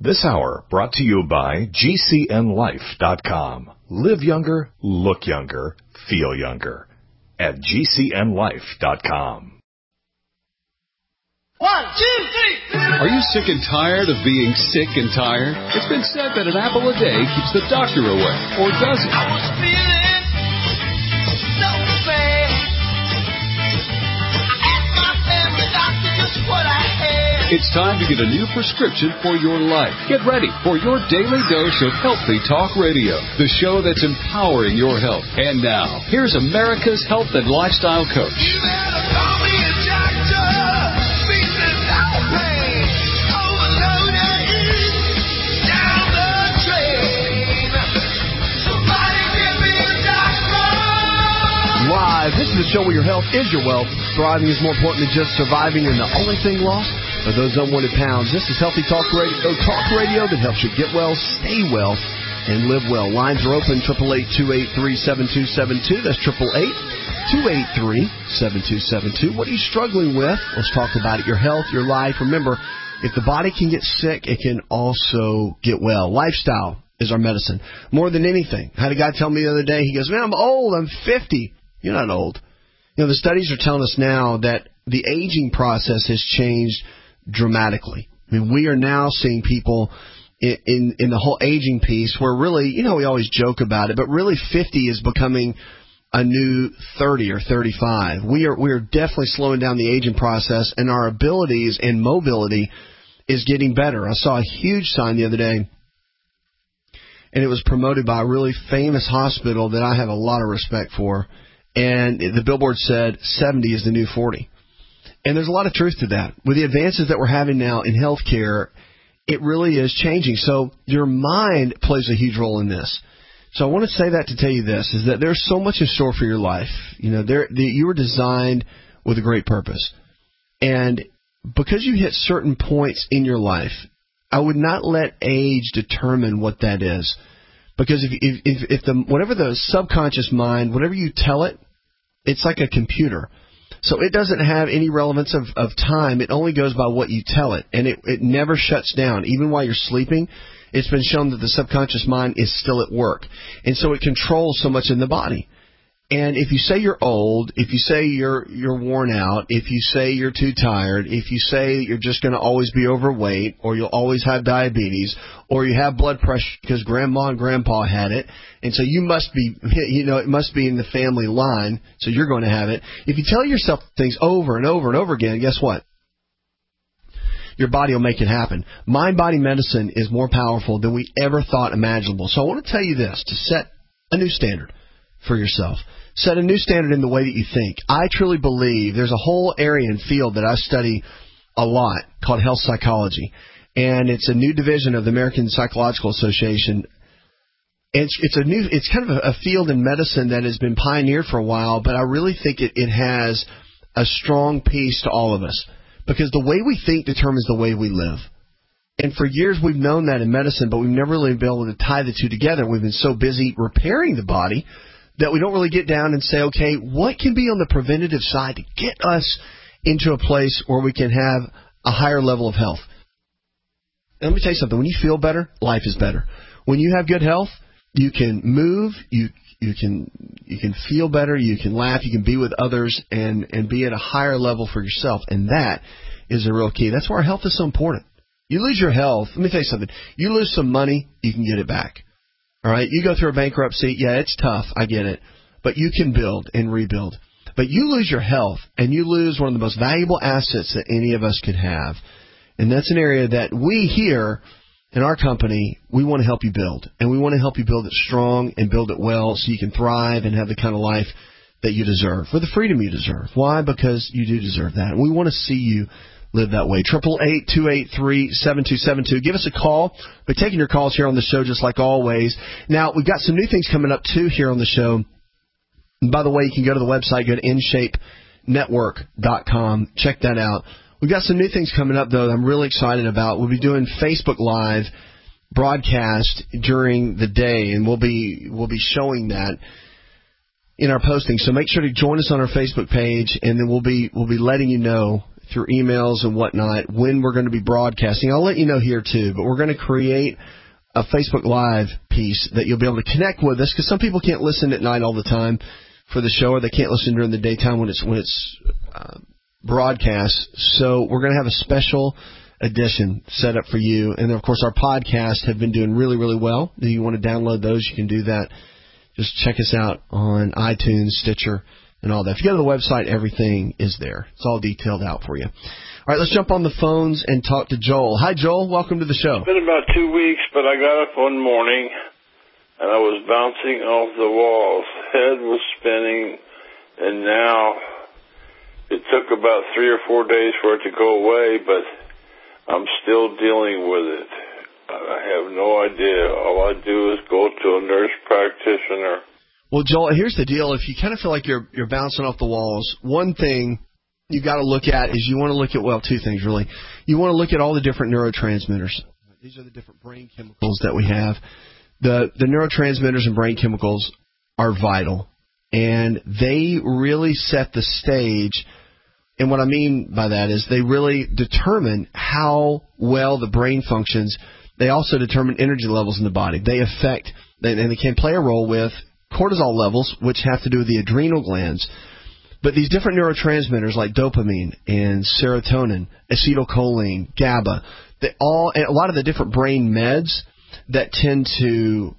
This hour brought to you by GCNLife.com. Live younger, look younger, feel younger at GCNLife.com. 1, 2, 3. Are you sick and tired of being sick and tired? It's been said that an apple a day keeps the doctor away, or does it? I was feeling so bad. I asked my family doctor just what I had. It's time to get a new prescription for your life. Get ready for your daily dose of Healthy Talk Radio, the show that's empowering your health. And now, here's America's health and lifestyle coach. You better call me a doctor. Feeling no pain. Overloaded down the drain. Somebody give me a doctor. Live. This is the show where your health is your wealth. Thriving is more important than just surviving, and the only thing lost are those unwanted pounds. This is Healthy Talk Radio that helps you get well, stay well, and live well. Lines are open, 888-283-7272. That's 888-283-7272. What are you struggling with? Let's talk about it. Your health, your life. Remember, if the body can get sick, it can also get well. Lifestyle is our medicine. More than anything. I had a guy tell me the other day, he goes, man, I'm old, I'm 50. You're not old. You know, the studies are telling us now that the aging process has changed dramatically. I mean, we are now seeing people in the whole aging piece where really, you know, we always joke about it, but really 50 is becoming a new 30 or 35. We are definitely slowing down the aging process, and our abilities and mobility is getting better. I saw a huge sign the other day, and it was promoted by a really famous hospital that I have a lot of respect for, and the billboard said 70 is the new 40. And there's a lot of truth to that. With the advances that we're having now in healthcare, it really is changing. So your mind plays a huge role in this. So I want to say that to tell you this, is that there's so much in store for your life. You know, you were designed with a great purpose. And because you hit certain points in your life, I would not let age determine what that is. Because if whatever the subconscious mind, whatever you tell it, it's like a computer. So it doesn't have any relevance of time. It only goes by what you tell it. And it never shuts down. Even while you're sleeping, it's been shown that the subconscious mind is still at work. And so it controls so much in the body. And if you say you're old, if you say you're worn out, if you say you're too tired, if you say you're just going to always be overweight, or you'll always have diabetes, or you have blood pressure because grandma and grandpa had it, and so you must be, you know, it must be in the family line, so you're going to have it. If you tell yourself things over and over and over again, guess what? Your body will make it happen. Mind-body medicine is more powerful than we ever thought imaginable. So I want to tell you this, to set a new standard for yourself. Set a new standard in the way that you think. I truly believe there's a whole area and field that I study a lot called health psychology. And it's a new division of the American Psychological Association. It's kind of a field in medicine that has been pioneered for a while, but I really think it has a strong piece to all of us. Because the way we think determines the way we live. And for years we've known that in medicine, but we've never really been able to tie the two together. We've been so busy repairing the body that we don't really get down and say, okay, what can be on the preventative side to get us into a place where we can have a higher level of health? And let me tell you something. When you feel better, life is better. When you have good health, you can move, you can feel better, you can laugh, you can be with others and be at a higher level for yourself. And that is a real key. That's why our health is so important. You lose your health, let me tell you something. You lose some money, you can get it back. All right, you go through a bankruptcy, yeah, it's tough, I get it, but you can build and rebuild. But you lose your health, and you lose one of the most valuable assets that any of us could have, and that's an area that we here in our company, we want to help you build, and we want to help you build it strong and build it well so you can thrive and have the kind of life that you deserve, with the freedom you deserve. Why? Because you do deserve that, and we want to see you live that way. 888-283-7272. Give us a call. We're taking your calls here on the show just like always. Now, we've got some new things coming up, too, here on the show. And by the way, you can go to the website, go to InShapeNetwork.com. Check that out. We've got some new things coming up, though, that I'm really excited about. We'll be doing Facebook Live broadcast during the day, and we'll be showing that in our posting. So make sure to join us on our Facebook page, and then we'll be letting you know through emails and whatnot when we're going to be broadcasting. I'll let you know here, too, but we're going to create a Facebook Live piece that you'll be able to connect with us, because some people can't listen at night all the time for the show, or they can't listen during the daytime when it's broadcast. So we're going to have a special edition set up for you. And, of course, our podcasts have been doing really, really well. If you want to download those, you can do that. Just check us out on iTunes, Stitcher, and all that. If you go to the website, everything is there. It's all detailed out for you. All right, let's jump on the phones and talk to Joel. Hi, Joel. Welcome to the show. It's been about 2 weeks, but I got up one morning, and I was bouncing off the walls. Head was spinning, and now it took about 3 or 4 days for it to go away, but I'm still dealing with it. I have no idea. All I do is go to a nurse practitioner. Well, Joel, here's the deal. If you kind of feel like you're bouncing off the walls, one thing you got to look at is you want to look at, well, two things really. You want to look at all the different neurotransmitters. These are the different brain chemicals that we have. The neurotransmitters and brain chemicals are vital, and they really set the stage. And what I mean by that is they really determine how well the brain functions. They also determine energy levels in the body. They affect, and they can play a role with cortisol levels, which have to do with the adrenal glands. But these different neurotransmitters like dopamine and serotonin, acetylcholine, GABA, and a lot of the different brain meds that tend to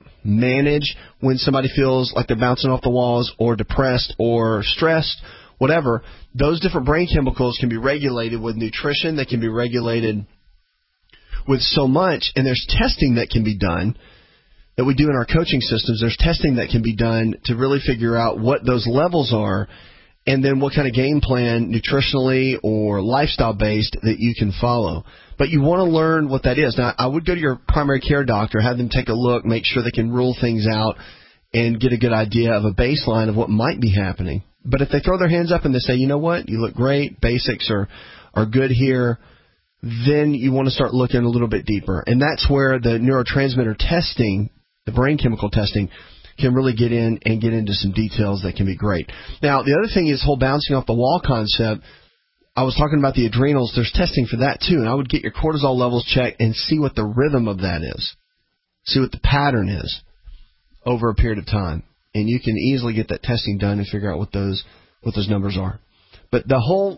manage when somebody feels like they're bouncing off the walls or depressed or stressed, whatever, those different brain chemicals can be regulated with nutrition. They can be regulated with so much, and there's testing that can be done that we do in our coaching systems. There's testing that can be done to really figure out what those levels are, and then what kind of game plan, nutritionally or lifestyle-based, that you can follow. But you want to learn what that is. Now, I would go to your primary care doctor, have them take a look, make sure they can rule things out, and get a good idea of a baseline of what might be happening. But if they throw their hands up and they say, you know what, you look great, basics are good here, then you want to start looking a little bit deeper. And that's where the neurotransmitter testing, the brain chemical testing, can really get in and get into some details that can be great. Now, the other thing is whole bouncing off the wall concept. I was talking about the adrenals. There's testing for that, too. And I would get your cortisol levels checked and see what the rhythm of that is. See what the pattern is over a period of time. And you can easily get that testing done and figure out what those numbers are. But the whole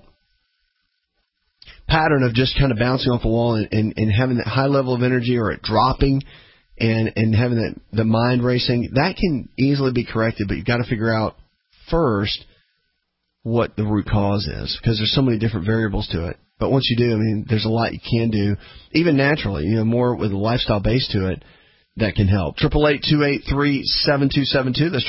pattern of just kind of bouncing off the wall and having that high level of energy, or it dropping, and having the mind racing, that can easily be corrected, but you've got to figure out first what the root cause is, because there's so many different variables to it. But once you do, I mean, there's a lot you can do, even naturally, more with a lifestyle base to it, that can help. 888-283-7272. That's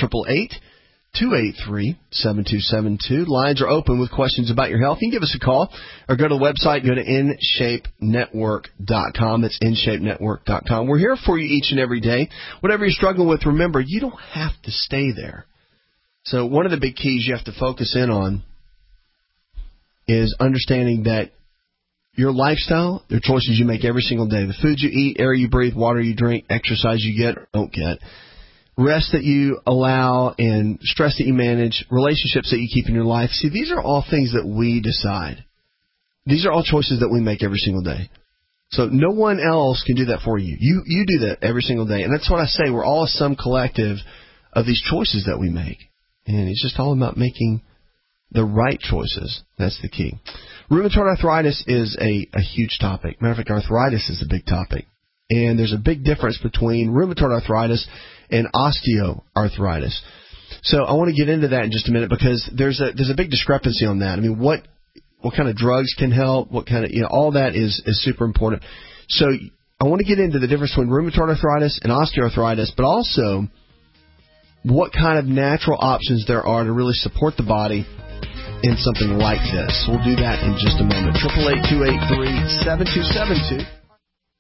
888-283-7272. Lines are open with questions about your health. You can give us a call or go to the website. Go to InShapeNetwork.com. That's InShapeNetwork.com. We're here for you each and every day. Whatever you're struggling with, remember, you don't have to stay there. So one of the big keys you have to focus in on is understanding that your lifestyle, the choices you make every single day, the food you eat, air you breathe, water you drink, exercise you get or don't get, rest that you allow, and stress that you manage, relationships that you keep in your life. See, these are all things that we decide. These are all choices that we make every single day. So no one else can do that for you. You do that every single day. And that's what I say. We're all a sum collective of these choices that we make. And it's just all about making the right choices. That's the key. Rheumatoid arthritis is a huge topic. Matter of fact, arthritis is a big topic. And there's a big difference between rheumatoid arthritis and osteoarthritis. So I want to get into that in just a minute, because there's a big discrepancy on that. I mean, what kind of drugs can help? What kind of, all that is super important. So I want to get into the difference between rheumatoid arthritis and osteoarthritis, but also what kind of natural options there are to really support the body in something like this. We'll do that in just a moment. 888-283-7272.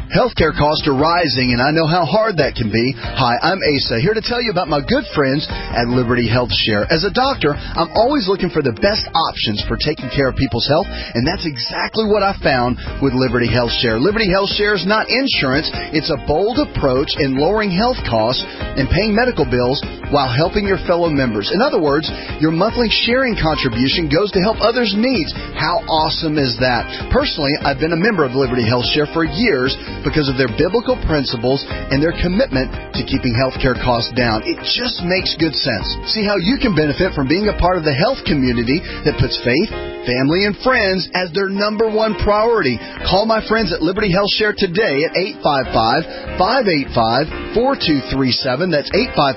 Healthcare costs are rising, and I know how hard that can be. Hi, I'm Asa, here to tell you about my good friends at Liberty Health Share. As a doctor, I'm always looking for the best options for taking care of people's health, and that's exactly what I found with Liberty Health Share. Liberty Health Share is not insurance. It's a bold approach in lowering health costs and paying medical bills while helping your fellow members. In other words, your monthly sharing contribution goes to help others' needs. How awesome is that? Personally, I've been a member of Liberty Health Share for years because of their biblical principles and their commitment to keeping healthcare costs down. It just makes good sense. See how you can benefit from being a part of the health community that puts faith, family, and friends as their number one priority. Call my friends at Liberty Health Share today at 855-585-4237. That's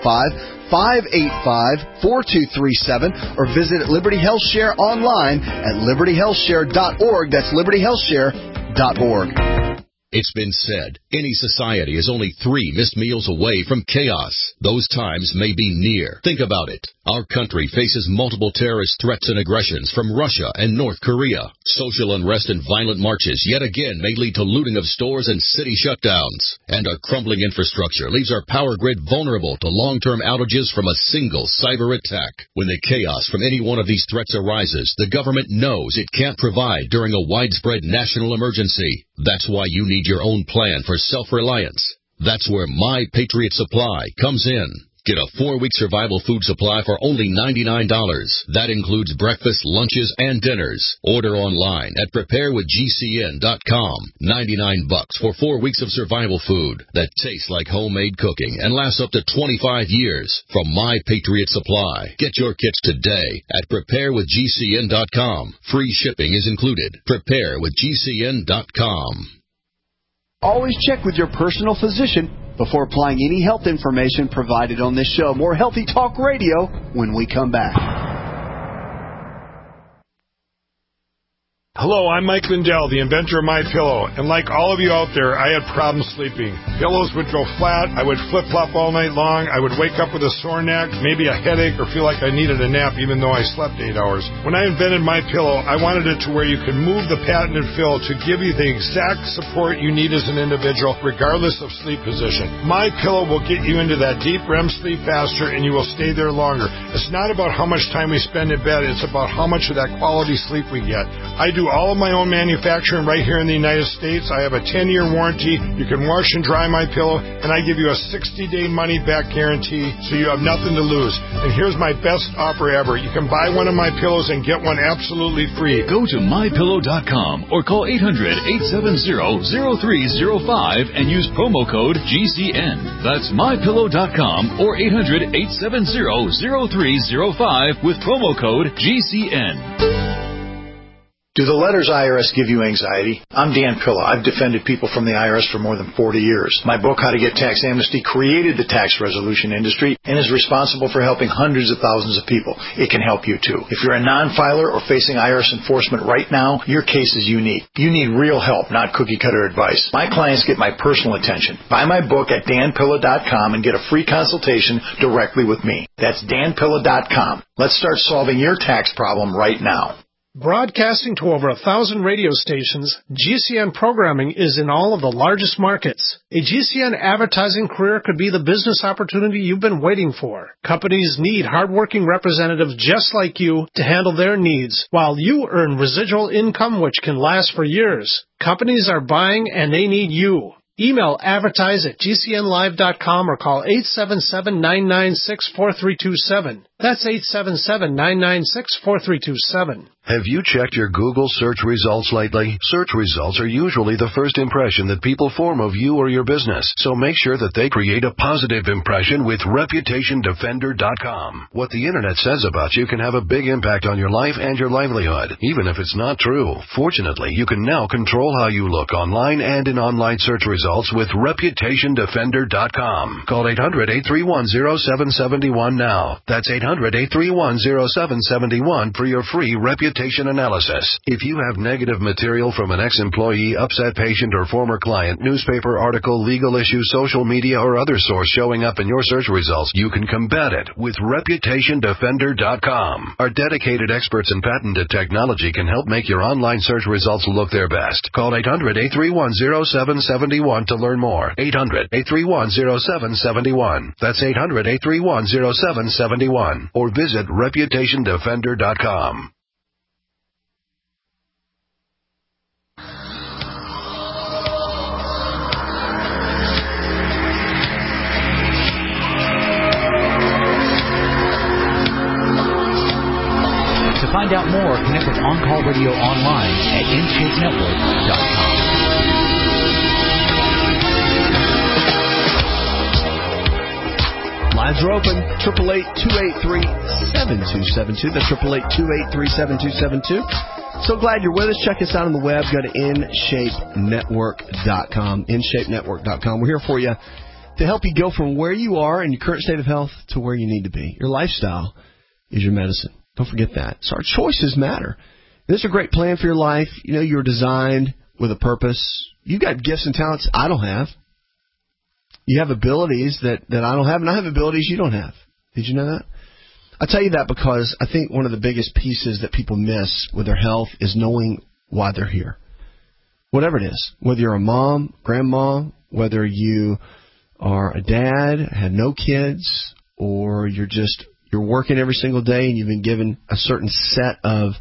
855-585-4237, or visit Liberty Health Share online at libertyhealthshare.org. That's libertyhealthshare.org. It's been said, any society is only 3 missed meals away from chaos. Those times may be near. Think about it. Our country faces multiple terrorist threats and aggressions from Russia and North Korea. Social unrest and violent marches yet again may lead to looting of stores and city shutdowns. And our crumbling infrastructure leaves our power grid vulnerable to long-term outages from a single cyber attack. When the chaos from any one of these threats arises, the government knows it can't provide during a widespread national emergency. That's why you need your own plan for self-reliance. That's where My Patriot Supply comes in. Get a 4-week survival food supply for only $99. That includes breakfast, lunches, and dinners. Order online at preparewithgcn.com. $99 for 4 weeks of survival food that tastes like homemade cooking and lasts up to 25 years from My Patriot Supply. Get your kits today at preparewithgcn.com. Free shipping is included. Preparewithgcn.com. Always check with your personal physician before applying any health information provided on this show. More Healthy Talk Radio when we come back. Hello, I'm Mike Lindell, the inventor of MyPillow, and like all of you out there, I had problems sleeping. Pillows would go flat, I would flip-flop all night long, I would wake up with a sore neck, maybe a headache, or feel like I needed a nap even though I slept 8 hours. When I invented MyPillow, I wanted it to where you could move the patented fill to give you the exact support you need as an individual, regardless of sleep position. MyPillow will get you into that deep REM sleep faster, and you will stay there longer. It's not about how much time we spend in bed, it's about how much of that quality sleep we get. I do all of my own manufacturing right here in the United States. I have a 10-year warranty. You can wash and dry my pillow, and I give you a 60-day money-back guarantee, so you have nothing to lose. And here's my best offer ever. You can buy one of my pillows and get one absolutely free. Go to MyPillow.com or call 800-870-0305 and use promo code GCN. That's MyPillow.com or 800-870-0305 with promo code GCN. Do the letters IRS give you anxiety? I'm Dan Pilla. I've defended people from the IRS for more than 40 years. My book, How to Get Tax Amnesty, created the tax resolution industry and is responsible for helping hundreds of thousands of people. It can help you too. If you're a non-filer or facing IRS enforcement right now, your case is unique. You need real help, not cookie-cutter advice. My clients get my personal attention. Buy my book at danpilla.com and get a free consultation directly with me. That's danpilla.com. Let's start solving your tax problem right now. Broadcasting to over 1,000 radio stations, GCN programming is in all of the largest markets. A GCN advertising career could be the business opportunity you've been waiting for. Companies need hardworking representatives just like you to handle their needs, while you earn residual income which can last for years. Companies are buying and they need you. Email advertise@gcnlive.com or call 877-996-4327. That's 877-996-4327. Have you checked your Google search results lately? Search results are usually the first impression that people form of you or your business, so make sure that they create a positive impression with ReputationDefender.com. What the Internet says about you can have a big impact on your life and your livelihood, even if it's not true. Fortunately, you can now control how you look online and in online search results with ReputationDefender.com. Call 800-831-0771 now. That's 800-831-0771 for your free reputation Reputation Analysis. If you have negative material from an ex-employee, upset patient, or former client, newspaper article, legal issue, social media, or other source showing up in your search results, you can combat it with ReputationDefender.com. Our dedicated experts in patented technology can help make your online search results look their best. Call 800-831-0771 to learn more. 800-831-0771. That's 800-831-0771. Or visit ReputationDefender.com. To find out more, connect with On-Call Radio online at InShapeNetwork.com. Lines are open. 888-283-7272. That's 888-283-7272. So glad you're with us. Check us out on the web. Go to InShapeNetwork.com. InShapeNetwork.com. We're here for you to help you go from where you are in your current state of health to where you need to be. Your lifestyle is your medicine. Don't forget that. So our choices matter. This is a great plan for your life. You know, you're designed with a purpose. You got gifts and talents I don't have. You have abilities that I don't have, and I have abilities you don't have. Did you know that? I tell you that because I think one of the biggest pieces that people miss with their health is knowing why they're here. Whatever it is, whether you're a mom, grandma, whether you are a dad, had no kids, or you're working every single day and you've been given a certain set of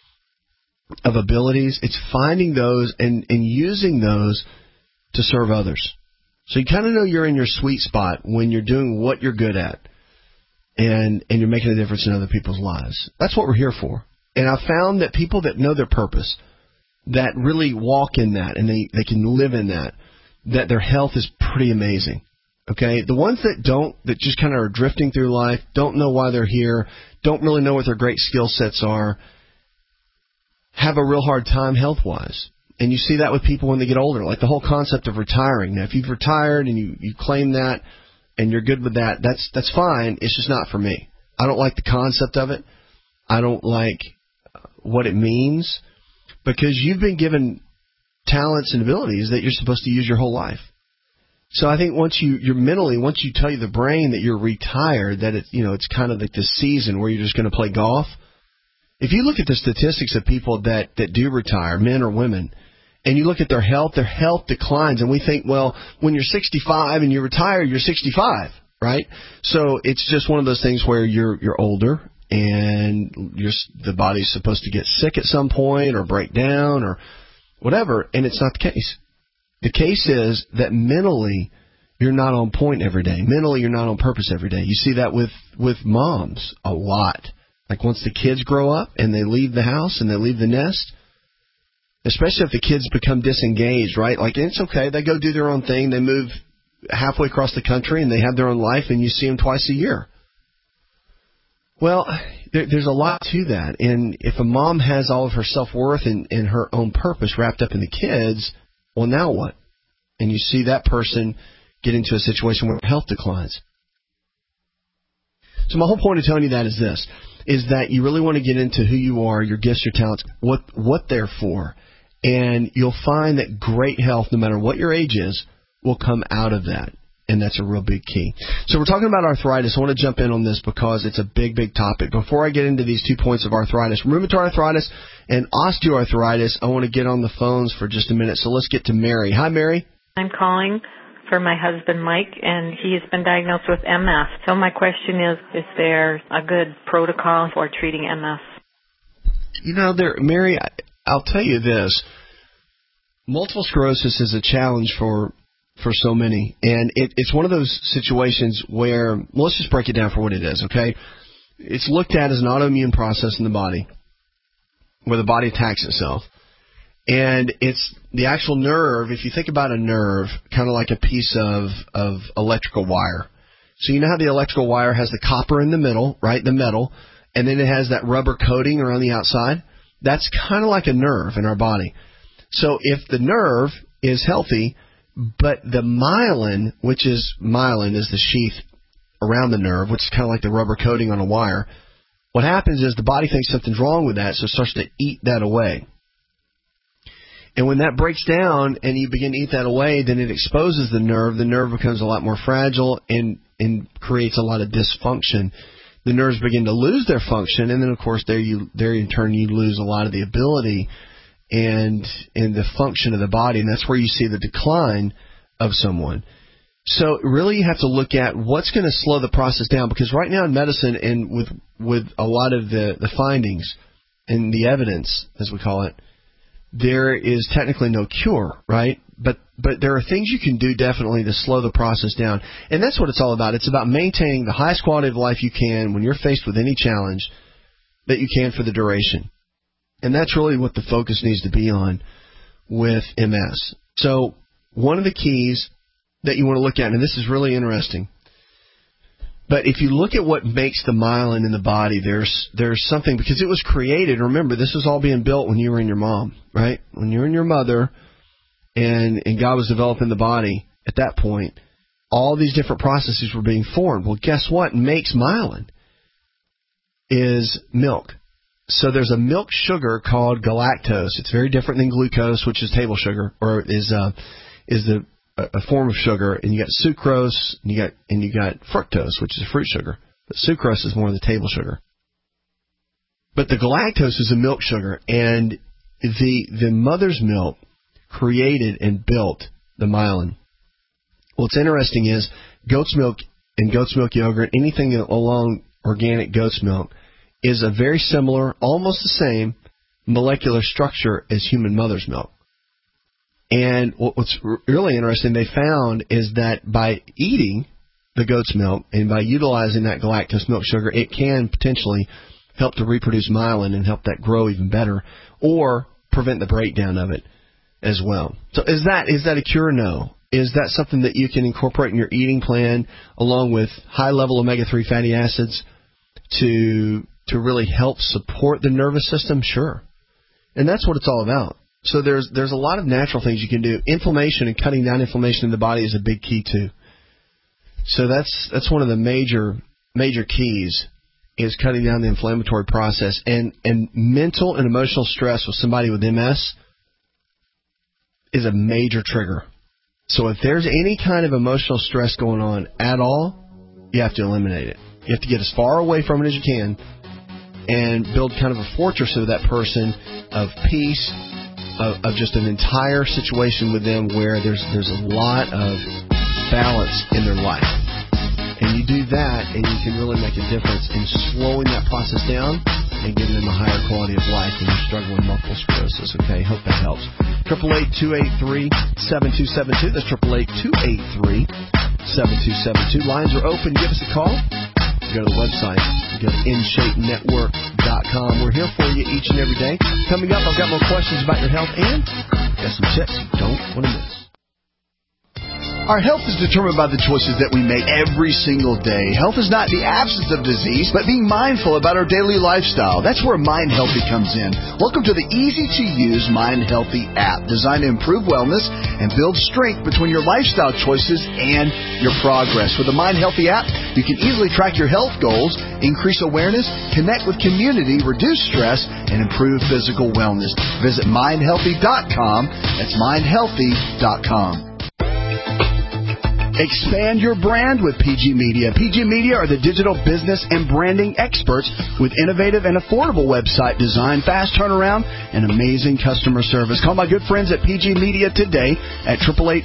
abilities, it's finding those and using those to serve others. So you kind of know you're in your sweet spot when you're doing what you're good at and you're making a difference in other people's lives. That's what we're here for. And I found that people that know their purpose, that really walk in that and they can live in that their health is pretty amazing. Okay? The ones that don't, that just kind of are drifting through life, don't know why they're here, don't really know what their great skill sets are, have a real hard time health-wise. And you see that with people when they get older, like the whole concept of retiring. Now, if you've retired and you claim that and you're good with that, that's fine. It's just not for me. I don't like the concept of it. I don't like what it means because you've been given talents and abilities that you're supposed to use your whole life. So I think once you tell the brain that you're retired, that it's kind of like this season where you're just going to play golf. If you look at the statistics of people that do retire, men or women, and you look at their health declines, and we think, well, when you're 65 and you retire, you're 65, right? So it's just one of those things where you're older and the body's supposed to get sick at some point or break down or whatever, and it's not the case. The case is that mentally you're not on point every day. Mentally you're not on purpose every day. You see that with moms a lot. Like once the kids grow up and they leave the house and they leave the nest, especially if the kids become disengaged, right? Like it's okay. They go do their own thing. They move halfway across the country and they have their own life and you see them twice a year. Well, there's a lot to that. And if a mom has all of her self-worth and her own purpose wrapped up in the kids, well, now what? And you see that person get into a situation where health declines. So my whole point of telling you that is this, is that you really want to get into who you are, your gifts, your talents, what they're for. And you'll find that great health, no matter what your age is, will come out of that. And that's a real big key. So we're talking about arthritis. I want to jump in on this because it's a big, big topic. Before I get into these 2 points of arthritis, rheumatoid arthritis and osteoarthritis, I want to get on the phones for just a minute. So let's get to Mary. Hi, Mary. I'm calling for my husband, Mike, and he's been diagnosed with MS. So my question is there a good protocol for treating MS? Mary, I'll tell you this. Multiple sclerosis is a challenge for so many, and it's one of those situations where, let's just break it down for what it is, okay? It's looked at as an autoimmune process in the body, where the body attacks itself. And it's the actual nerve, if you think about a nerve, kind of like a piece of electrical wire. So you know how the electrical wire has the copper in the middle, right, the metal, and then it has that rubber coating around the outside? That's kind of like a nerve in our body. So if the nerve is healthy, but the myelin, myelin is the sheath around the nerve, which is kind of like the rubber coating on a wire, What happens is the body thinks something's wrong with that, so it starts to eat that away. And when that breaks down and you begin to eat that away, then it exposes the nerve. The nerve becomes a lot more fragile and creates a lot of dysfunction. The nerves begin to lose their function, and then, of course, there in turn you lose a lot of the ability and the function of the body, and that's where you see the decline of someone. So really you have to look at what's going to slow the process down, because right now in medicine and with a lot of the findings and the evidence, as we call it, there is technically no cure, right? But there are things you can do definitely to slow the process down. And that's what it's all about. It's about maintaining the highest quality of life you can when you're faced with any challenge that you can for the duration. And that's really what the focus needs to be on with MS. So one of the keys that you want to look at, and this is really interesting, but if you look at what makes the myelin in the body, there's something, because it was created. Remember, this was all being built when you were in your mom, right? When you were in your mother, and God was developing the body at that point, all these different processes were being formed. Well, guess what makes myelin? Is milk. So there's a milk sugar called galactose. It's very different than glucose, which is table sugar, or is a form of sugar. And you got sucrose, and you got fructose, which is a fruit sugar. But sucrose is more of the table sugar. But the galactose is a milk sugar, and the mother's milk created and built the myelin. What's interesting is goat's milk and goat's milk yogurt, anything along organic goat's milk, is a very similar, almost the same molecular structure as human mother's milk. And what's really interesting they found is that by eating the goat's milk and by utilizing that galactose milk sugar, it can potentially help to reproduce myelin and help that grow even better, or prevent the breakdown of it as well. So is that a cure? No. Is that something that you can incorporate in your eating plan along with high-level omega-3 fatty acids to really help support the nervous system? Sure. And that's what it's all about. So there's a lot of natural things you can do. Inflammation and cutting down inflammation in the body is a big key too. So that's one of the major keys, is cutting down the inflammatory process. And mental and emotional stress with somebody with MS is a major trigger. So if there's any kind of emotional stress going on at all, you have to eliminate it. You have to get as far away from it as you can and build kind of a fortress of that person of peace, of just an entire situation with them where there's a lot of balance in their life. And you do that, and you can really make a difference in slowing that process down and giving them a higher quality of life when you're struggling with multiple sclerosis. Okay, hope that helps. 888-283-7272. That's 888-283-7272. Lines are open. Give us a call. Go to the website. Go to InShapeNetwork.com. We're here for you each and every day. Coming up, I've got more questions about your health and got some tips you don't want to miss. Our health is determined by the choices that we make every single day. Health is not the absence of disease, but being mindful about our daily lifestyle. That's where Mind Healthy comes in. Welcome to the easy-to-use Mind Healthy app, designed to improve wellness and build strength between your lifestyle choices and your progress. With the Mind Healthy app, you can easily track your health goals, increase awareness, connect with community, reduce stress, and improve physical wellness. Visit mindhealthy.com. That's mindhealthy.com. Expand your brand with PG Media. PG Media are the digital business and branding experts with innovative and affordable website design, fast turnaround, and amazing customer service. Call my good friends at PG Media today at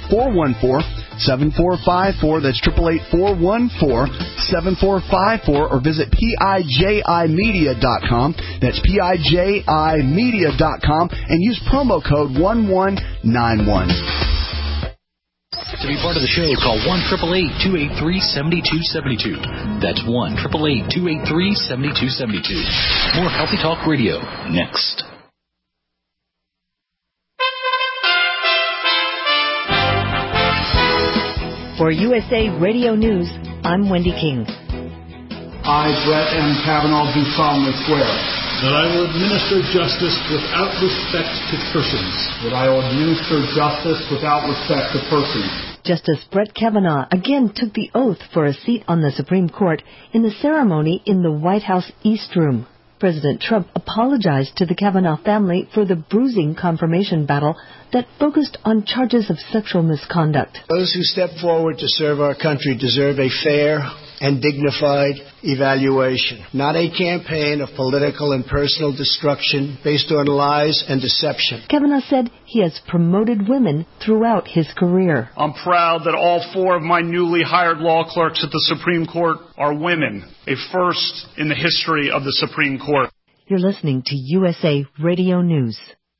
888-414-7454. That's 888-414-7454, or visit PIJImedia.com. That's PIJImedia.com, and use promo code 1191. To be part of the show, call 1-888-283-7272. That's 1-888-283-7272. More Healthy Talk Radio next. For USA Radio News, I'm Wendy King. I, Brett M. Kavanaugh, do solemnly swear that I will administer justice without respect to persons. That I will administer justice without respect to persons. Justice Brett Kavanaugh again took the oath for a seat on the Supreme Court in the ceremony in the White House East Room. President Trump apologized to the Kavanaugh family for the bruising confirmation battle that focused on charges of sexual misconduct. Those who step forward to serve our country deserve a fair and dignified evaluation, not a campaign of political and personal destruction based on lies and deception. Kavanaugh said he has promoted women throughout his career. I'm proud that all 4 of my newly hired law clerks at the Supreme Court are women, a first in the history of the Supreme Court. You're listening to USA Radio News.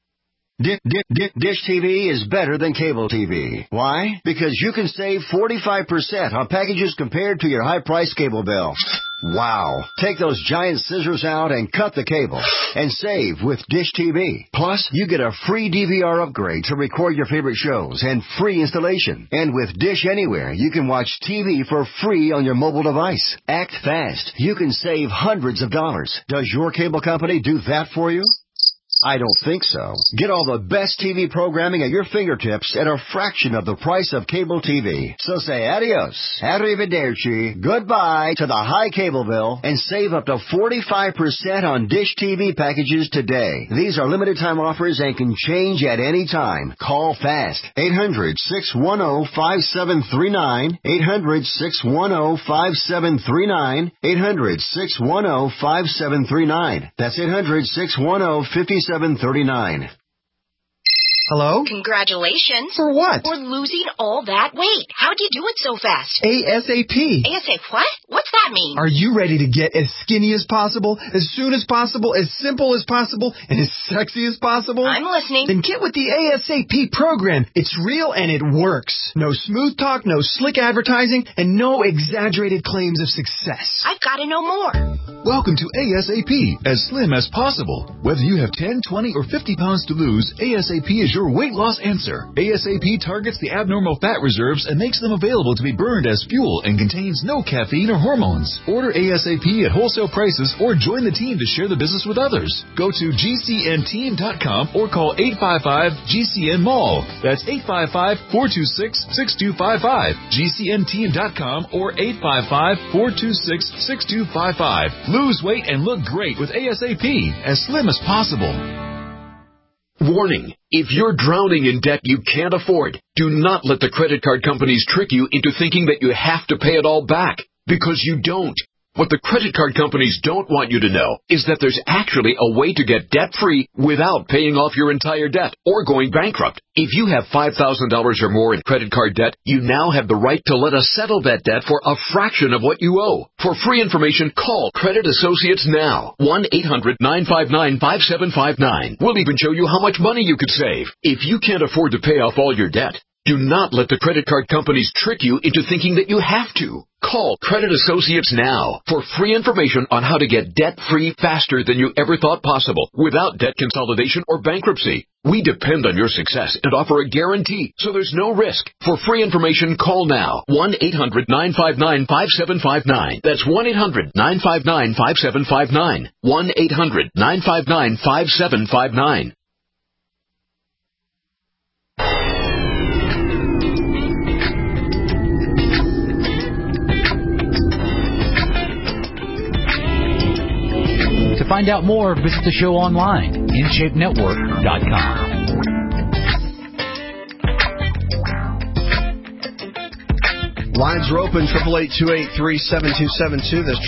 Dish TV is better than cable TV. Why? Because you can save 45% on packages compared to your high-priced cable bill. Wow. Take those giant scissors out and cut the cable and save with Dish TV. Plus, you get a free DVR upgrade to record your favorite shows and free installation. And with Dish Anywhere, you can watch TV for free on your mobile device. Act fast. You can save hundreds of dollars. Does your cable company do that for you? I don't think so. Get all the best TV programming at your fingertips at a fraction of the price of cable TV. So say adios, arrivederci, goodbye to the high cable bill and save up to 45% on Dish TV packages today. These are limited time offers and can change at any time. Call fast. 800-610-5739. 800-610-5739. 800-610-5739. That's 800-610-5739. 739. Hello? Congratulations. For what? For losing all that weight. How'd you do it so fast? ASAP. ASAP what? What's that mean? Are you ready to get as skinny as possible, as soon as possible, as simple as possible, and as sexy as possible? I'm listening. Then get with the ASAP program. It's real and it works. No smooth talk, no slick advertising, and no exaggerated claims of success. I've got to know more. Welcome to ASAP, as slim as possible. Whether you have 10, 20, or 50 pounds to lose, ASAP is your weight loss answer. ASAP targets the abnormal fat reserves and makes them available to be burned as fuel and contains no caffeine or hormones. Order ASAP at wholesale prices or join the team to share the business with others. Go to GCNteam.com or call 855-GCN-MALL. That's 855-426-6255. GCNteam.com or 855-426-6255. Lose weight and look great with ASAP, as slim as possible. Warning. If you're drowning in debt you can't afford, do not let the credit card companies trick you into thinking that you have to pay it all back, because you don't. What the credit card companies don't want you to know is that there's actually a way to get debt-free without paying off your entire debt or going bankrupt. If you have $5,000 or more in credit card debt, you now have the right to let us settle that debt for a fraction of what you owe. For free information, call Credit Associates now. 1-800-959-5759. We'll even show you how much money you could save. If you can't afford to pay off all your debt, do not let the credit card companies trick you into thinking that you have to. Call Credit Associates now for free information on how to get debt-free faster than you ever thought possible without debt consolidation or bankruptcy. We depend on your success and offer a guarantee, so there's no risk. For free information, call now. 1-800-959-5759. That's 1-800-959-5759. 1-800-959-5759. To find out more, visit the show online, InShapeNetwork.com. Lines are open, 888-283-7272. That's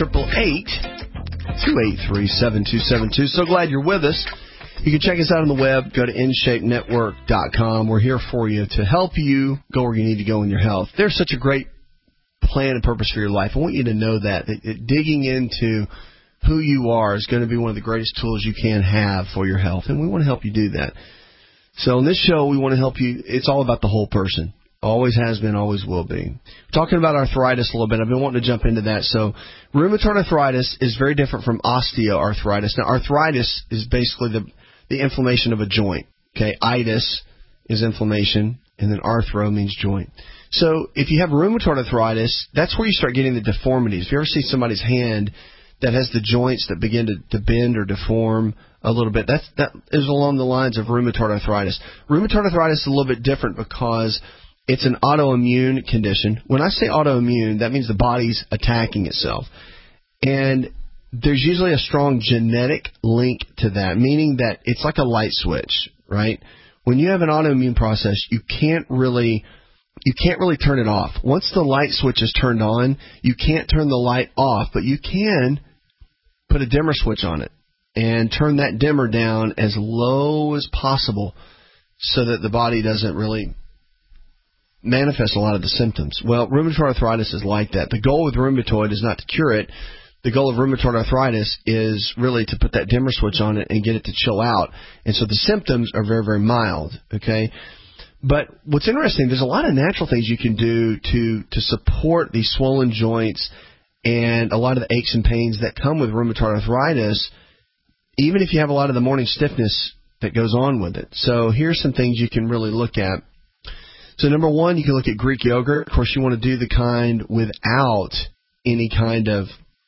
888-283-7272. So glad you're with us. You can check us out on the web. Go to InShapeNetwork.com. We're here for you to help you go where you need to go in your health. There's such a great plan and purpose for your life. I want you to know that digging into who you are is going to be one of the greatest tools you can have for your health, and we want to help you do that. So in this show, we want to help you. It's all about the whole person. Always has been, always will be. We're talking about arthritis a little bit. I've been wanting to jump into that. So rheumatoid arthritis is very different from osteoarthritis. Now, arthritis is basically the inflammation of a joint. Okay, itis is inflammation, and then arthro means joint. So if you have rheumatoid arthritis, that's where you start getting the deformities. If you ever see somebody's hand that has the joints that begin to bend or deform a little bit, that is along the lines of rheumatoid arthritis. Rheumatoid arthritis is a little bit different because It's an autoimmune condition. When I say autoimmune, that means the body's attacking itself. And there's usually a strong genetic link to that, meaning that it's like a light switch, right? When you have an autoimmune process, you can't really turn it off. Once the light switch is turned on, you can't turn the light off, but you can put a dimmer switch on it and turn that dimmer down as low as possible so that the body doesn't really manifest a lot of the symptoms. Well, rheumatoid arthritis is like that. The goal with rheumatoid is not to cure it. The goal of rheumatoid arthritis is really to put that dimmer switch on it and get it to chill out. And so the symptoms are very, very mild, okay? But what's interesting, there's a lot of natural things you can do to support these swollen joints and a lot of the aches and pains that come with rheumatoid arthritis, even if you have a lot of the morning stiffness that goes on with it. So here's some things you can really look at. So number one, you can look at Greek yogurt. Of course, you want to do the kind without any kind of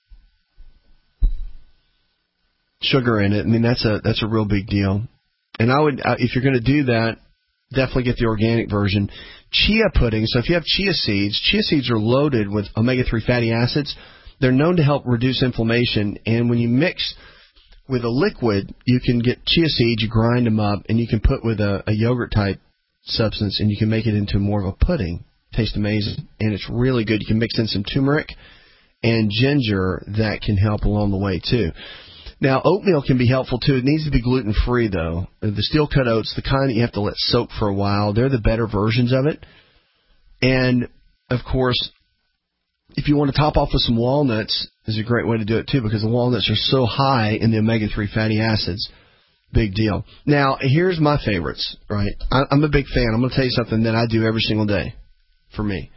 sugar in it. I mean, that's a real big deal. And I would, if you're going to do that, definitely get the organic version. Chia pudding. So if you have chia seeds are loaded with omega-3 fatty acids. They're known to help reduce inflammation. And when you mix with a liquid, you can get chia seeds, you grind them up, and you can put with a yogurt type substance, and you can make it into more of a pudding. Tastes amazing, and it's really good. You can mix in some turmeric and ginger that can help along the way too. Now, oatmeal can be helpful too. It needs to be gluten-free though. The steel-cut oats, the kind that you have to let soak for a while, they're the better versions of it. And of course, if you want to top off with some walnuts, is a great way to do it too, because the walnuts are so high in the omega-3 fatty acids. Big deal. Now, here's my favorites, right? I'm a big fan. I'm going to tell you something that I do every single day for me.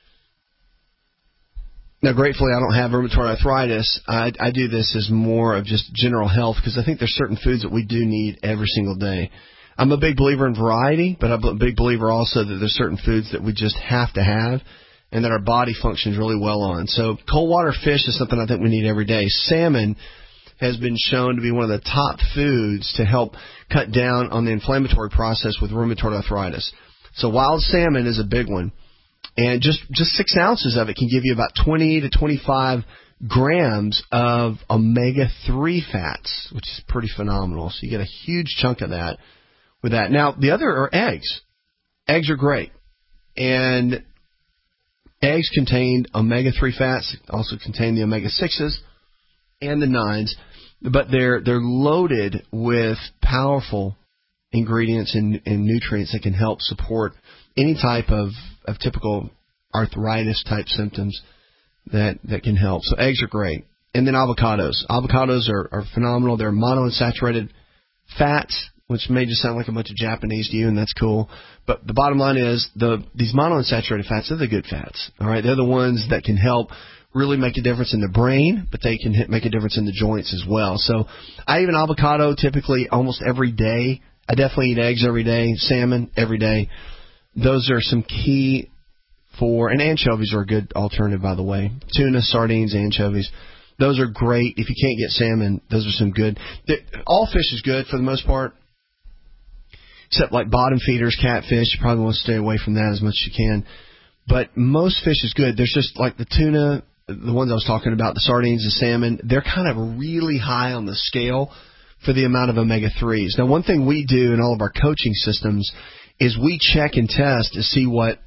Now, gratefully, I don't have rheumatoid arthritis. I do this as more of just general health because I think there's certain foods that we do need every single day. I'm a big believer in variety, but I'm a big believer also that there's certain foods that we just have to have and that our body functions really well on. So cold water fish is something I think we need every day. Salmon has been shown to be one of the top foods to help cut down on the inflammatory process with rheumatoid arthritis. So wild salmon is a big one. And just 6 ounces of it can give you about 20 to 25 grams of omega-3 fats, which is pretty phenomenal. So you get a huge chunk of that with that. Now, the other are eggs. Eggs are great. And eggs contain omega-3 fats, also contain the omega-6s and the 9s, but they're loaded with powerful ingredients and nutrients that can help support any type of typical arthritis type symptoms that can help. So eggs are great. And then avocados. Avocados are phenomenal. They're monounsaturated fats, which may just sound like a bunch of Japanese to you, and that's cool. But the bottom line is these monounsaturated fats are the good fats. All right, they're the ones that can help really make a difference in the brain, but they can make a difference in the joints as well. So I eat an avocado typically almost every day. I definitely eat eggs every day, salmon every day. Those are some key and anchovies are a good alternative, by the way. Tuna, sardines, anchovies. Those are great. If you can't get salmon, those are some good. All fish is good for the most part, except like bottom feeders, catfish. You probably want to stay away from that as much as you can. But most fish is good. There's just like the tuna, the ones I was talking about, the sardines, the salmon, they're kind of really high on the scale for the amount of omega-3s. Now, one thing we do in all of our coaching systems is we check and test to see what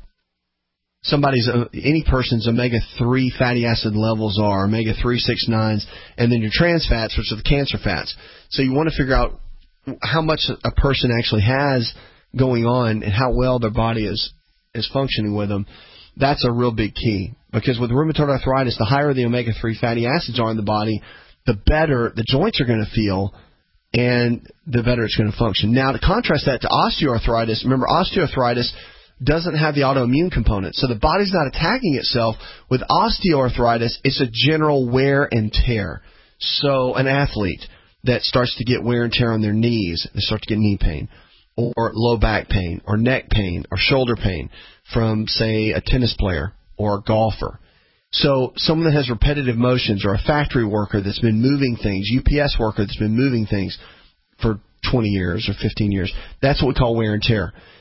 any person's omega-3 fatty acid levels are, omega-3, 6, 9s, and then your trans fats, which are the cancer fats. So you want to figure out how much a person actually has going on and how well their body is functioning with them. That's a real big key, because with rheumatoid arthritis, the higher the omega-3 fatty acids are in the body, the better the joints are going to feel and the better it's going to function. Now, to contrast that to osteoarthritis, remember, osteoarthritis doesn't have the autoimmune component, so the body's not attacking itself. With osteoarthritis, it's a general wear and tear. So an athlete that starts to get wear and tear on their knees, they start to get knee pain, or low back pain, or neck pain, or shoulder pain from, say, a tennis player or a golfer. So someone that has repetitive motions, or a factory worker that's been moving things, UPS worker that's been moving things for 20 years or 15 years, that's what we call wear and tear.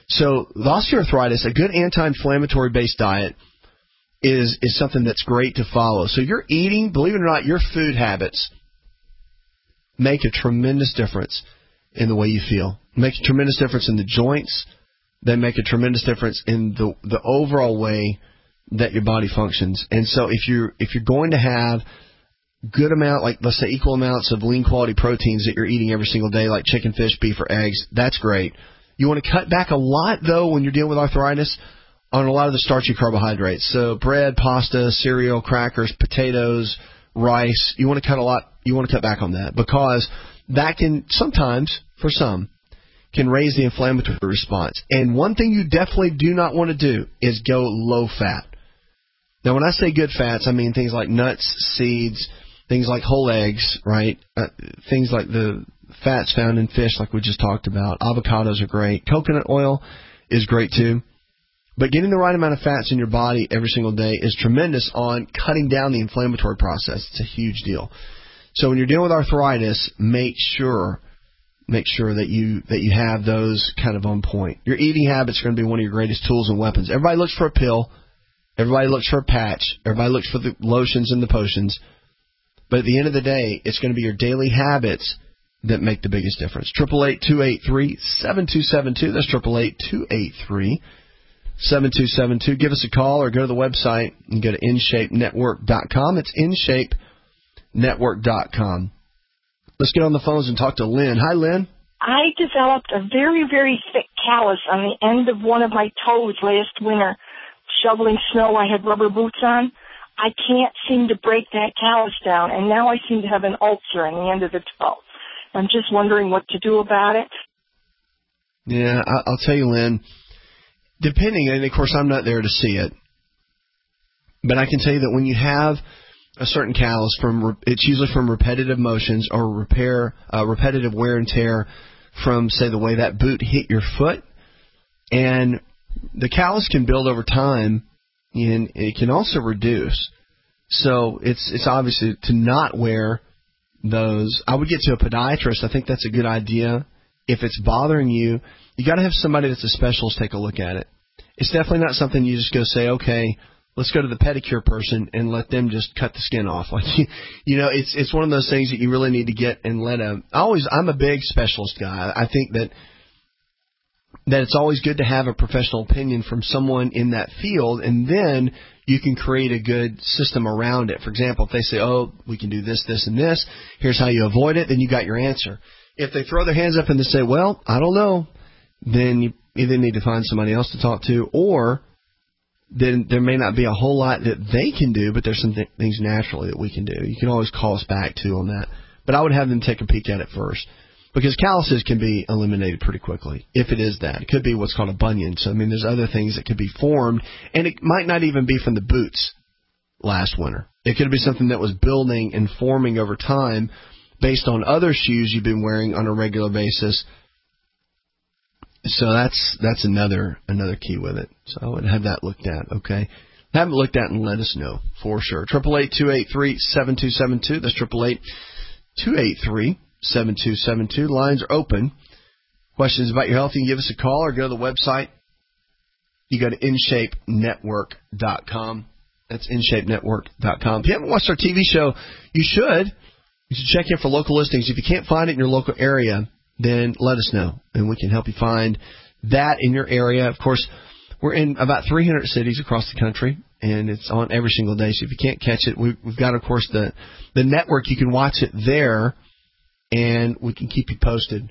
So the osteoarthritis, a good anti-inflammatory based diet is something that's great to follow. So your eating, believe it or not, your food habits make a tremendous difference in the way you feel. Make a tremendous difference in the joints. They make a tremendous difference in the overall way that your body functions. And so if you're going to have good amount, like let's say equal amounts of lean quality proteins that you're eating every single day, like chicken, fish, beef, or eggs, that's great. You want to cut back a lot, though, when you're dealing with arthritis, on a lot of the starchy carbohydrates. So bread, pasta, cereal, crackers, potatoes, rice. You want to cut back on that, because that can sometimes, for some, can raise the inflammatory response. And one thing you definitely do not want to do is go low fat. Now, when I say good fats, I mean things like nuts, seeds, things like whole eggs, right? Things like the fats found in fish, like we just talked about. Avocados are great. Coconut oil is great too. But getting the right amount of fats in your body every single day is tremendous on cutting down the inflammatory process. It's a huge deal. So when you're dealing with arthritis, make sure that you have those kind of on point. Your eating habits are going to be one of your greatest tools and weapons. Everybody looks for a pill. Everybody looks for a patch. Everybody looks for the lotions and the potions. But at the end of the day, it's going to be your daily habits that make the biggest difference. 888-283-7272. That's 888-283-7272. Give us a call or go to the website and go to InShapeNetwork.com. It's InShapeNetwork.com. Let's get on the phones and talk to Lynn. Hi, Lynn. I developed a very, very thick callus on the end of one of my toes last winter. Shoveling snow, I had rubber boots on. I can't seem to break that callus down, and now I seem to have an ulcer on the end of the toe. I'm just wondering what to do about it. Yeah, I'll tell you, Lynn, depending, and of course I'm not there to see it, but I can tell you that when you have a certain callus, it's usually from repetitive motions or repetitive wear and tear from, say, the way that boot hit your foot. And the callus can build over time, and it can also reduce. So it's obviously to not wear those. I would get to a podiatrist. I think that's a good idea. If it's bothering you, you got to have somebody that's a specialist take a look at it. It's definitely not something you just go say, okay, let's go to the pedicure person and let them just cut the skin off. Like, it's one of those things that you really need to get and I'm a big specialist guy. I think that it's always good to have a professional opinion from someone in that field, and then you can create a good system around it. For example, if they say, oh, we can do this, this, and this, here's how you avoid it, then you got your answer. If they throw their hands up and they say, well, I don't know, then you either need to find somebody else to talk to, or then there may not be a whole lot that they can do, but there's some things naturally that we can do. You can always call us back, too, on that. But I would have them take a peek at it first, because calluses can be eliminated pretty quickly, if it is that. It could be what's called a bunion. So, there's other things that could be formed, and it might not even be from the boots last winter. It could be something that was building and forming over time based on other shoes you've been wearing on a regular basis. So that's another key with it. So I would have that looked at, okay? Have it looked at and let us know for sure. 888-283-7272. That's 888-283-7272. Lines are open. Questions about your health, you can give us a call or go to the website. You go to InShapeNetwork.com. That's InShapeNetwork.com. If you haven't watched our TV show, you should. You should check in for local listings. If you can't find it in your local area, then let us know, and we can help you find that in your area. Of course, we're in about 300 cities across the country, and it's on every single day. So if you can't catch it, we've got, of course, the network. You can watch it there, and we can keep you posted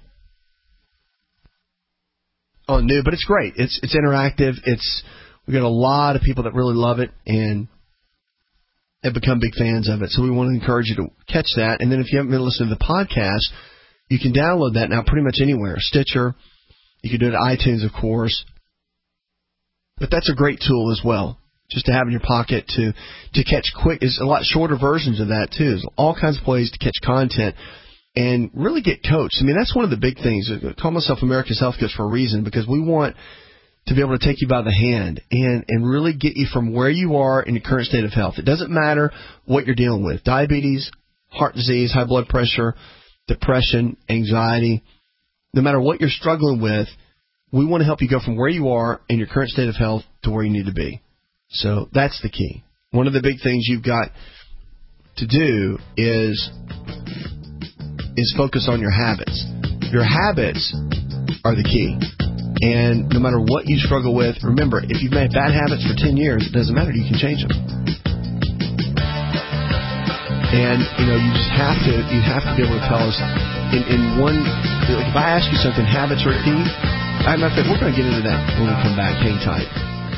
on new. But it's great. It's interactive. We've got a lot of people that really love it and have become big fans of it. So we want to encourage you to catch that. And then if you haven't been listening to the podcast, you can download that now pretty much anywhere. Stitcher. You can do it at iTunes, of course. But that's a great tool as well, just to have in your pocket to catch quick. There's a lot shorter versions of that, too. There's all kinds of ways to catch content and really get coached. That's one of the big things. I call myself America's Health Coach for a reason, because we want to be able to take you by the hand and really get you from where you are in your current state of health. It doesn't matter what you're dealing with. Diabetes, heart disease, high blood pressure, depression, anxiety. No matter what you're struggling with, We want to help you go from where you are in your current state of health to where you need to be. So that's the key. One of the big things you've got to do is focus on your habits. Your habits are the key. And no matter what you struggle with, remember, if you've made bad habits for 10 years, it doesn't matter. You can change them. And, you just have to be able to tell us in one, like if I ask you something, habits are key. As a matter of fact, we're going to get into that when we come back. Hang tight.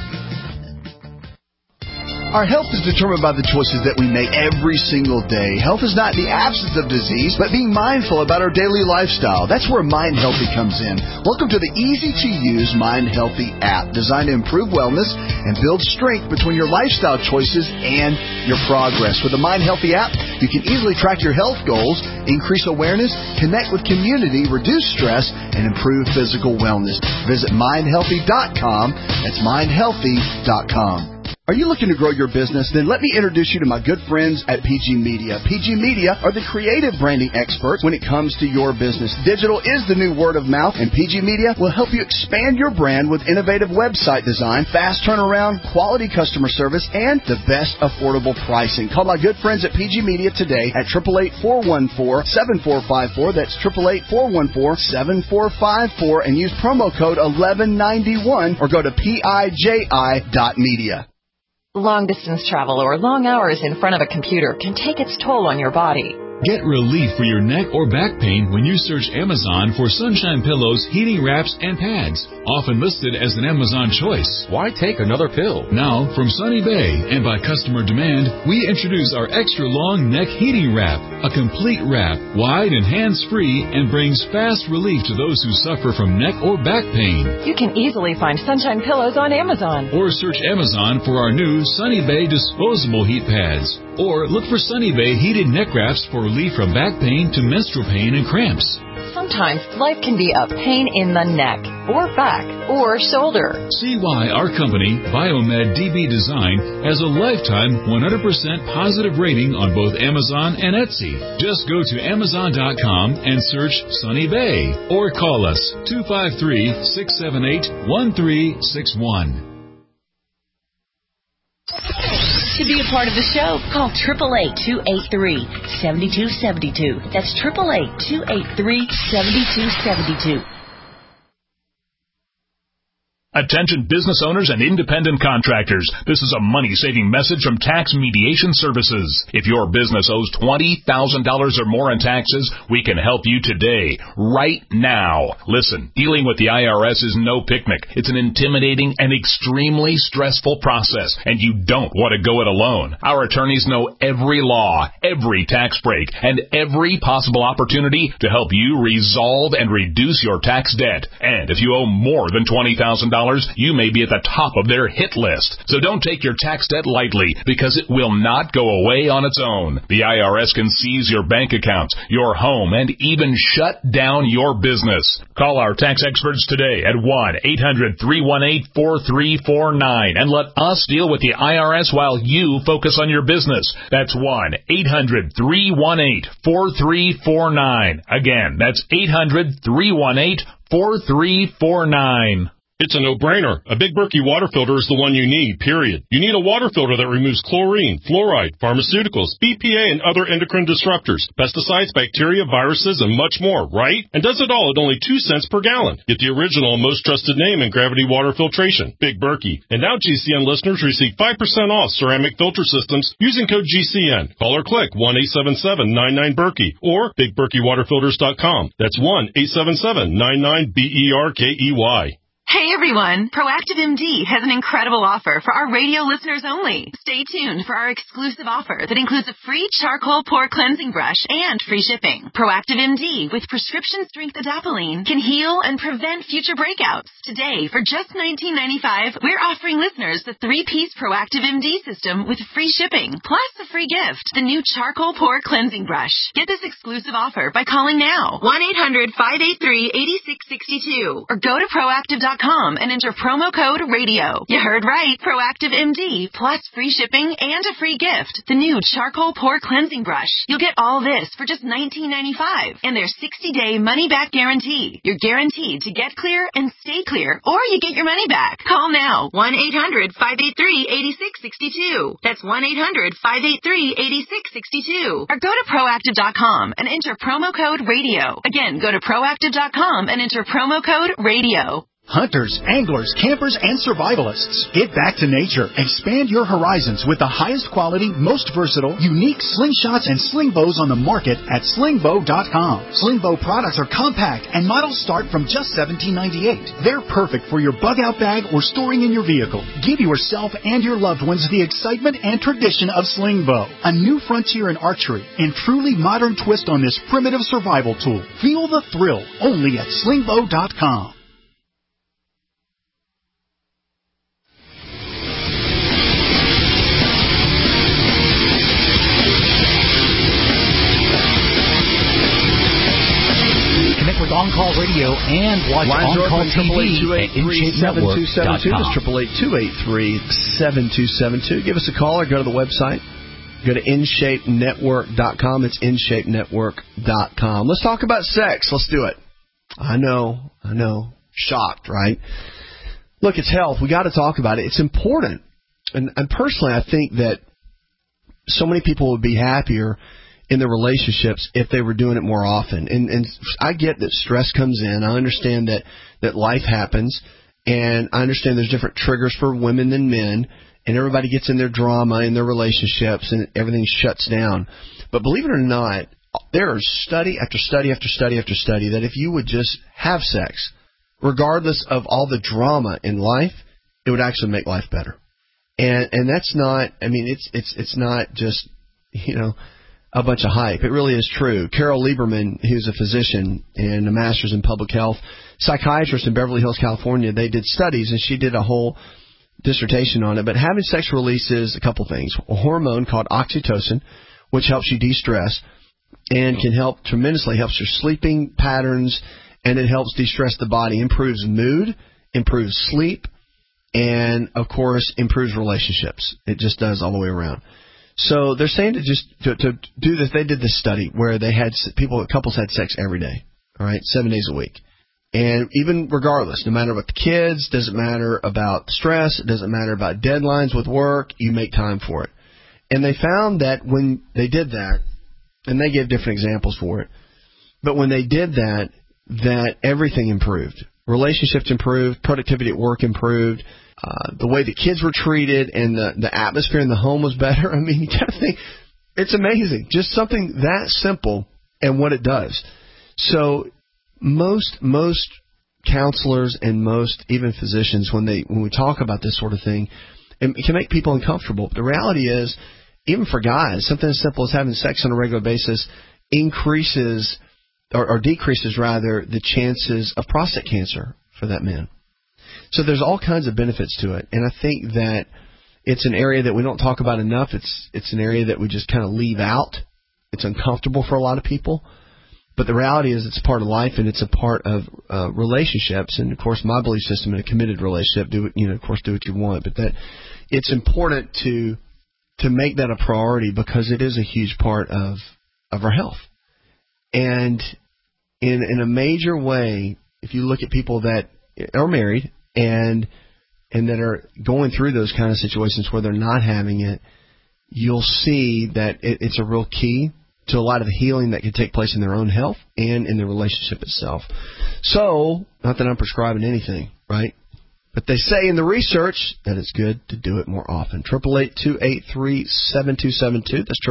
Our health is determined by the choices that we make every single day. Health is not the absence of disease, but being mindful about our daily lifestyle. That's where Mind Healthy comes in. Welcome to the easy-to-use Mind Healthy app, designed to improve wellness and build strength between your lifestyle choices and your progress. With the Mind Healthy app, you can easily track your health goals, increase awareness, connect with community, reduce stress, and improve physical wellness. Visit mindhealthy.com. That's mindhealthy.com. Are you looking to grow your business? Then let me introduce you to my good friends at PG Media. PG Media are the creative branding experts when it comes to your business. Digital is the new word of mouth, and PG Media will help you expand your brand with innovative website design, fast turnaround, quality customer service, and the best affordable pricing. Call my good friends at PG Media today at 888-414-7454. That's 888-414-7454, and use promo code 1191 or go to PIJI.media. Long-distance travel or long hours in front of a computer can take its toll on your body. Get relief for your neck or back pain when you search Amazon for Sunshine Pillows, heating wraps, and pads, often listed as an Amazon choice. Why take another pill? Now, from Sunny Bay and by customer demand, we introduce our extra long neck heating wrap, a complete wrap, wide and hands-free, and brings fast relief to those who suffer from neck or back pain. You can easily find Sunshine Pillows on Amazon. Or search Amazon for our new Sunny Bay disposable heat pads. Or look for Sunny Bay heated neck wraps for relief from back pain to menstrual pain and cramps. Sometimes life can be a pain in the neck, or back, or shoulder. See why our company, Biomed DB Design, has a lifetime 100% positive rating on both Amazon and Etsy. Just go to Amazon.com and search Sunny Bay, or call us 253-678-1361. To be a part of the show, call 888-283-7272. That's 888-283-7272. Attention business owners and independent contractors. This is a money-saving message from Tax Mediation Services. If your business owes $20,000 or more in taxes, we can help you today, right now. Listen, dealing with the IRS is no picnic. It's an intimidating and extremely stressful process, and you don't want to go it alone. Our attorneys know every law, every tax break, and every possible opportunity to help you resolve and reduce your tax debt. And if you owe more than $20,000, you may be at the top of their hit list. So don't take your tax debt lightly, because it will not go away on its own. The IRS can seize your bank accounts, your home, and even shut down your business. Call our tax experts today at 1-800-318-4349 and let us deal with the IRS while you focus on your business. That's 1-800-318-4349. Again, that's 800-318-4349. It's a no-brainer. A Big Berkey water filter is the one you need, period. You need a water filter that removes chlorine, fluoride, pharmaceuticals, BPA, and other endocrine disruptors, pesticides, bacteria, viruses, and much more, right? And does it all at only 2 cents per gallon. Get the original and most trusted name in gravity water filtration, Big Berkey. And now GCN listeners receive 5% off ceramic filter systems using code GCN. Call or click 1-877-99-BERKEY or BigBerkeyWaterFilters.com. That's 1-877-99-BERKEY. Hey everyone, Proactive MD has an incredible offer for our radio listeners only. Stay tuned for our exclusive offer that includes a free charcoal pore cleansing brush and free shipping. Proactive MD with prescription strength adapalene can heal and prevent future breakouts. Today, for just $19.95, we're offering listeners the 3-piece Proactive MD system with free shipping, plus a free gift, the new charcoal pore cleansing brush. Get this exclusive offer by calling now, 1-800-583-8662, or go to Proactive.com ProactiveMD.com and enter promo code RADIO. You heard right. Proactive MD plus free shipping and a free gift. The new charcoal pore cleansing brush. You'll get all this for just $19.95 and their 60-day money-back guarantee. You're guaranteed to get clear and stay clear, or you get your money back. Call now. 1-800-583-8662. That's 1-800-583-8662. Or go to Proactive.com and enter promo code RADIO. Again, go to Proactive.com and enter promo code RADIO. Hunters, anglers, campers, and survivalists. Get back to nature. Expand your horizons with the highest quality, most versatile, unique slingshots and sling bows on the market at slingbow.com. Sling bow products are compact and models start from just $17.98. They're perfect for your bug out bag or storing in your vehicle. Give yourself and your loved ones the excitement and tradition of sling bow. A new frontier in archery and truly modern twist on this primitive survival tool. Feel the thrill only at slingbow.com. With On-Call Radio and watch On-Call TV at InShapeNetwork.com. That's 888-283-7272. Give us a call or go to the website. Go to InShapeNetwork.com. It's InShapeNetwork.com. Let's talk about sex. Let's do it. I know. Shocked, right? Look, it's health. We got to talk about it. It's important. And personally, I think that so many people would be happier in their relationships if they were doing it more often. And I get that stress comes in. I understand that life happens. And I understand there's different triggers for women than men. And everybody gets in their drama in their relationships and everything shuts down. But believe it or not, there are study after study after study after study that if you would just have sex, regardless of all the drama in life, it would actually make life better. And that's not, I mean, it's not just, a bunch of hype. It really is true. Carol Lieberman, who's a physician and a master's in public health, psychiatrist in Beverly Hills, California, they did studies, and she did a whole dissertation on it. But having sex releases a couple things. A hormone called oxytocin, which helps you de-stress and can help tremendously, helps your sleeping patterns, and it helps de-stress the body, improves mood, improves sleep, and, of course, improves relationships. It just does all the way around. So they're saying to do this. They did this study where they had couples had sex every day, all right, 7 days a week. And even regardless, no matter what the kids, doesn't matter about stress, it doesn't matter about deadlines with work, you make time for it. And they found that when they did that, and they gave different examples for it, but when they did that everything improved. Relationships improved, productivity at work improved, the way the kids were treated, and the atmosphere in the home was better. I mean, you got to think, it's amazing. Just something that simple and what it does. So most counselors and most even physicians, when we talk about this sort of thing, it can make people uncomfortable. But the reality is, even for guys, something as simple as having sex on a regular basis increases or decreases rather the chances of prostate cancer for that man. So there's all kinds of benefits to it, and I think that it's an area that we don't talk about enough. It's an area that we just kind of leave out. It's uncomfortable for a lot of people, but the reality is it's a part of life, and it's a part of relationships. And of course, my belief system in a committed relationship, do what you want, but that it's important to make that a priority because it is a huge part of our health. And in a major way, if you look at people that are married and that are going through those kind of situations where they're not having it, you'll see that it's a real key to a lot of the healing that can take place in their own health and in the relationship itself. So, not that I'm prescribing anything, right? But they say in the research that it's good to do it more often. 888-283-7272. That's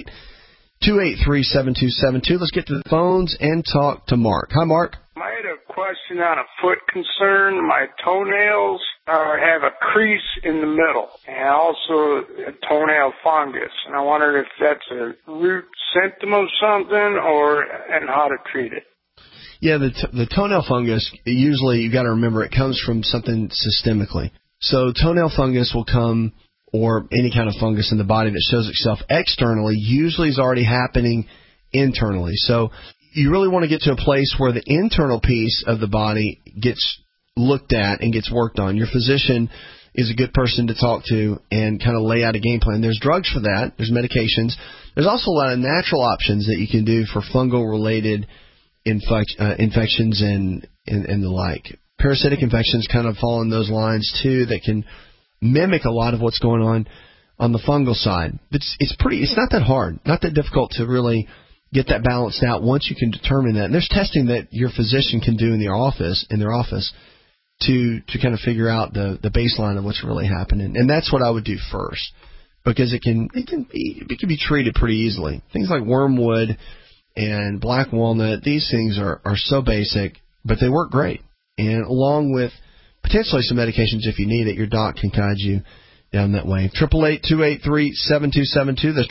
888-283-7272. Let's get to the phones and talk to Mark. Hi, Mark. I had a question on a foot concern. My toenails have a crease in the middle and also a toenail fungus. And I wondered if that's a root symptom of something and how to treat it. Yeah, the toenail fungus, usually you got to remember it comes from something systemically. So toenail fungus will come, or any kind of fungus in the body that shows itself externally, usually is already happening internally. So you really want to get to a place where the internal piece of the body gets looked at and gets worked on. Your physician is a good person to talk to and kind of lay out a game plan. There's drugs for that. There's medications. There's also a lot of natural options that you can do for fungal-related infections and the like. Parasitic infections kind of fall in those lines, too, that can mimic a lot of what's going on the fungal side. It's not that hard, not that difficult to really get that balanced out once you can determine that. And there's testing that your physician can do in their office to kind of figure out the baseline of what's really happening. And that's what I would do first, because it can be treated pretty easily. Things like wormwood and black walnut, these things are so basic, but they work great. And along with potentially some medications if you need it, your doc can guide you down that way. 888-283-7272. That's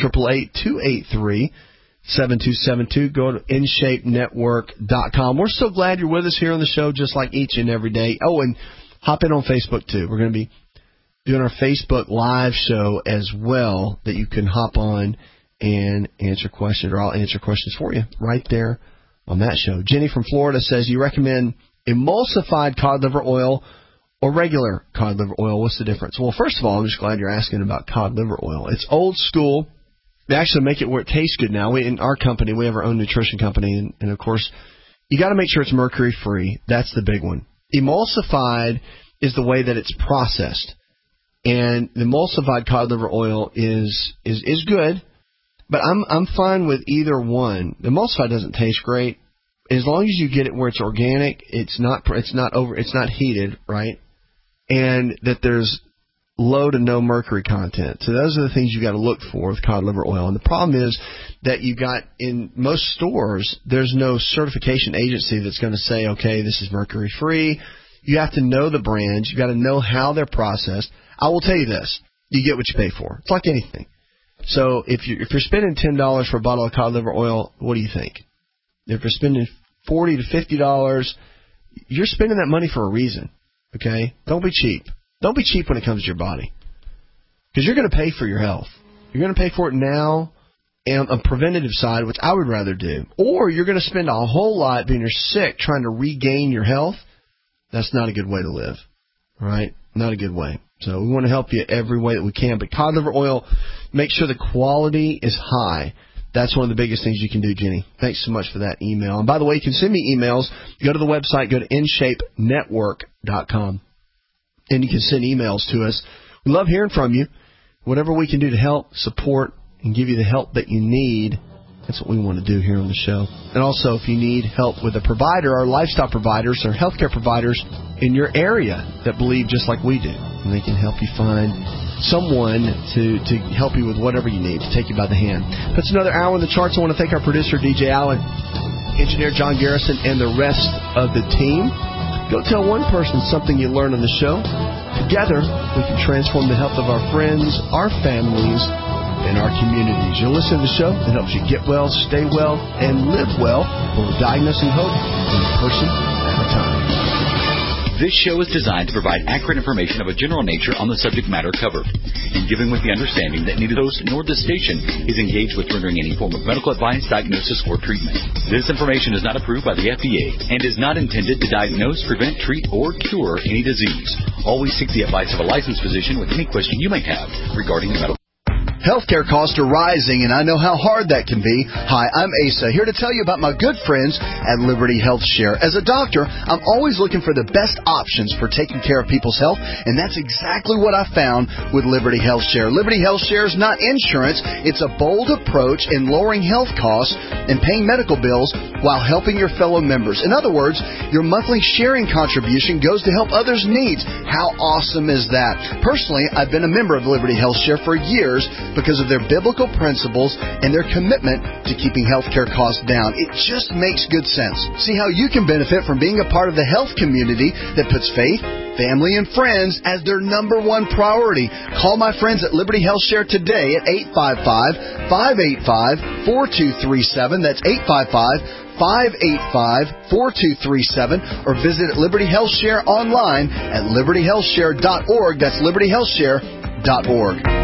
888-283-7272. Go to InShapeNetwork.com. We're so glad you're with us here on the show, just like each and every day. Oh, and hop in on Facebook, too. We're going to be doing our Facebook Live show as well, that you can hop on and answer questions, or I'll answer questions for you right there on that show. Jenny from Florida says, you recommend emulsified cod liver oil or regular cod liver oil? What's the difference? Well, first of all, I'm just glad you're asking about cod liver oil. It's old school. They actually make it where it tastes good now. In our company, we have our own nutrition company, and of course, you got to make sure it's mercury-free. That's the big one. Emulsified is the way that it's processed, and the emulsified cod liver oil is good, but I'm fine with either one. The emulsified doesn't taste great. As long as you get it where it's organic, it's not heated, right? And that there's low to no mercury content. So those are the things you got to look for with cod liver oil. And the problem is that you got in most stores, there's no certification agency that's going to say, okay, this is mercury free. You have to know the brands. You got to know how they're processed. I will tell you this: you get what you pay for. It's like anything. So if you're spending $10 for a bottle of cod liver oil, what do you think? If you're spending $40 to $50, you're spending that money for a reason. Okay? Don't be cheap. Don't be cheap when it comes to your body, because you're going to pay for your health. You're going to pay for it now on a preventative side, which I would rather do. Or you're going to spend a whole lot when you're sick trying to regain your health. That's not a good way to live. All right? Not a good way. So we want to help you every way that we can. But cod liver oil, make sure the quality is high. That's one of the biggest things you can do, Jenny. Thanks so much for that email. And by the way, you can send me emails. Go to the website. Go to InShapeNetwork.com. And you can send emails to us. We love hearing from you. Whatever we can do to help, support, and give you the help that you need, that's what we want to do here on the show. And also, if you need help with a provider, our lifestyle providers or healthcare providers in your area that believe just like we do, and they can help you find someone to help you with whatever you need, to take you by the hand. That's another hour in the charts. I want to thank our producer, DJ Allen, engineer John Garrison, and the rest of the team. Go tell one person something you learned on the show. Together, we can transform the health of our friends, our families, and our communities. You'll listen to the show that helps you get well, stay well, and live well, for diagnosing hope one person at a time. This show is designed to provide accurate information of a general nature on the subject matter covered, and given with the understanding that neither host nor this station is engaged with rendering any form of medical advice, diagnosis, or treatment. This information is not approved by the FDA and is not intended to diagnose, prevent, treat, or cure any disease. Always seek the advice of a licensed physician with any question you may have regarding medical. Healthcare costs are rising, and I know how hard that can be. Hi, I'm Asa, here to tell you about my good friends at Liberty Health Share. As a doctor, I'm always looking for the best options for taking care of people's health, and that's exactly what I found with Liberty Health Share. Liberty Health Share is not insurance. It's a bold approach in lowering health costs and paying medical bills while helping your fellow members. In other words, your monthly sharing contribution goes to help others' needs. How awesome is that? Personally, I've been a member of Liberty Health Share for years, because of their biblical principles and their commitment to keeping healthcare costs down. It just makes good sense. See how you can benefit from being a part of the health community that puts faith, family, and friends as their number one priority. Call my friends at Liberty Health Share today at 855-585-4237. That's 855-585-4237, or visit Liberty Health Share online at libertyhealthshare.org. That's libertyhealthshare.org.